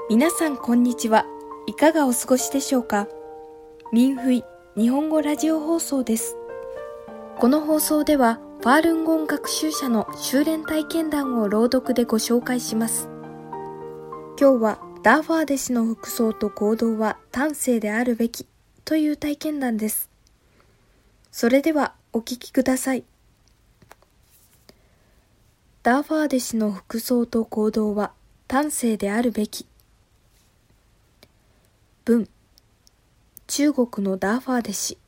皆さんこんにちは。いかがお過ごしでしょうか。民フイ日本語ラジオ放送です。この放送ではファールンゴン学習者の修練体験談を朗読でご紹介します。今日はダーファー弟子の服装と行動は端正であるべきという体験談です。それではお聞きください。ダーファー弟子の服装と行動は端正であるべき。文、中国のダーファー弟子。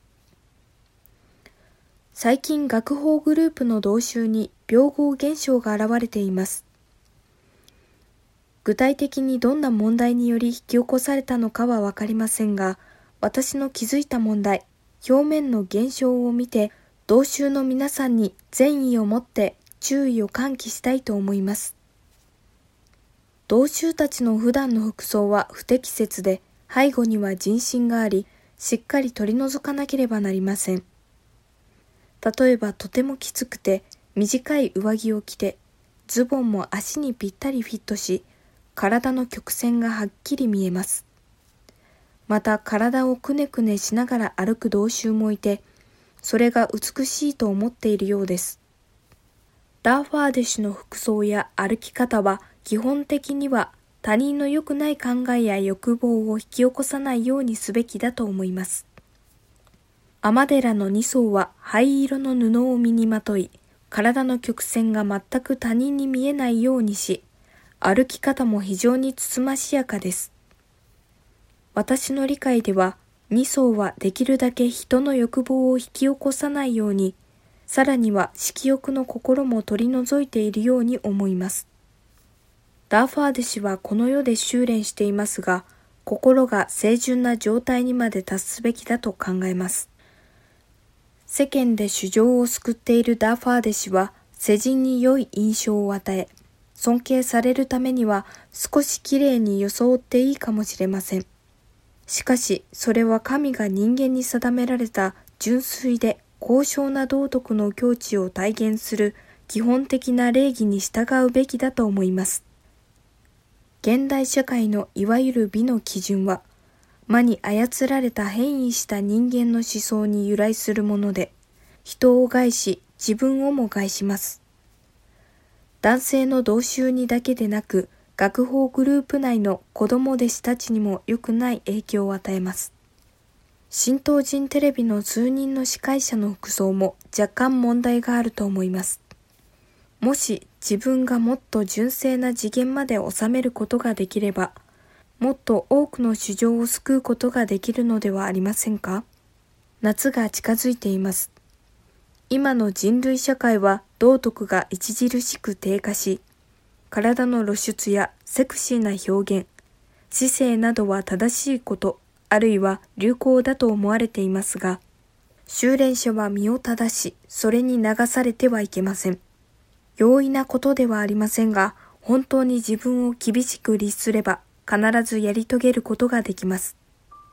最近学法グループの同集に病号現象が現れています。具体的にどんな問題により引き起こされたのかはわかりませんが、私の気づいた問題、表面の現象を見て、同集の皆さんに善意を持って注意を喚起したいと思います。同集たちの普段の服装は不適切で、背後には人心があり、しっかり取り除かなければなりません。例えばとてもきつくて、短い上着を着て、ズボンも足にぴったりフィットし、体の曲線がはっきり見えます。また体をくねくねしながら歩く同集もいて、それが美しいと思っているようです。ダーファー弟子の服装や歩き方は基本的には他人の良くない考えや欲望を引き起こさないようにすべきだと思います。尼寺の二僧は灰色の布を身にまとい、体の曲線が全く他人に見えないようにし、歩き方も非常につつましやかです。私の理解では、二僧はできるだけ人の欲望を引き起こさないように、さらには色欲の心も取り除いているように思います。ダーファー弟子はこの世で修練していますが、心が清純な状態にまで達すべきだと考えます。世間で衆生を救っているダーファー弟子は、世人に良い印象を与え、尊敬されるためには少しきれいに装っていいかもしれません。しかし、それは神が人間に定められた純粋で高尚な道徳の境地を体現する基本的な礼儀に従うべきだと思います。現代社会のいわゆる美の基準は、魔に操られた変異した人間の思想に由来するもので、人を害し自分をも害します。男性の同集にだけでなく、学法グループ内の子供弟子たちにも良くない影響を与えます。新東人テレビの数人の司会者の服装も若干問題があると思います。もし自分がもっと純正な次元まで収めることができれば、もっと多くの衆生を救うことができるのではありませんか。夏が近づいています。今の人類社会は道徳が著しく低下し、体の露出やセクシーな表現、姿勢などは正しいこと、あるいは流行だと思われていますが、修練者は身を正し、それに流されてはいけません。容易なことではありませんが、本当に自分を厳しく律すれば、必ずやり遂げることができます。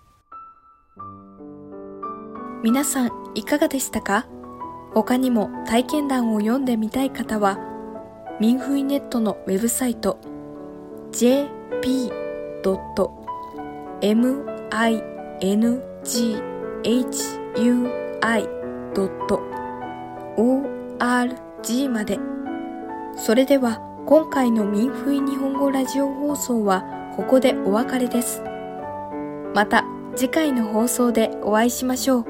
皆さん、いかがでしたか？他にも体験談を読んでみたい方は、民フイネットのウェブサイト jp.minghui.org まで。それでは今回の民フイ日本語ラジオ放送はここでお別れです。また次回の放送でお会いしましょう。